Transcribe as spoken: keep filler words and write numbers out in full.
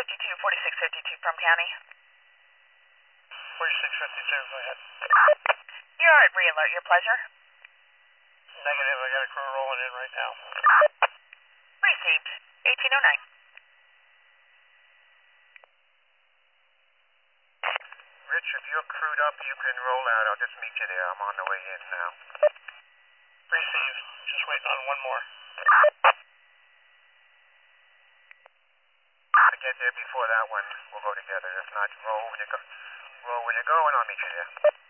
fifty-two, forty-six fifty-two from County. forty-six fifty-two, go ahead. You're at re-alert, your pleasure. Negative, I got a crew rolling in right now. Received. eighteen oh nine. Rich, if you're crewed up, you can roll out. I'll just meet you there. I'm on the way in now. Received. Just waiting on one more. To get there before that one, we'll go together. If not, roll when you go. Roll when you go, and I'll meet you there.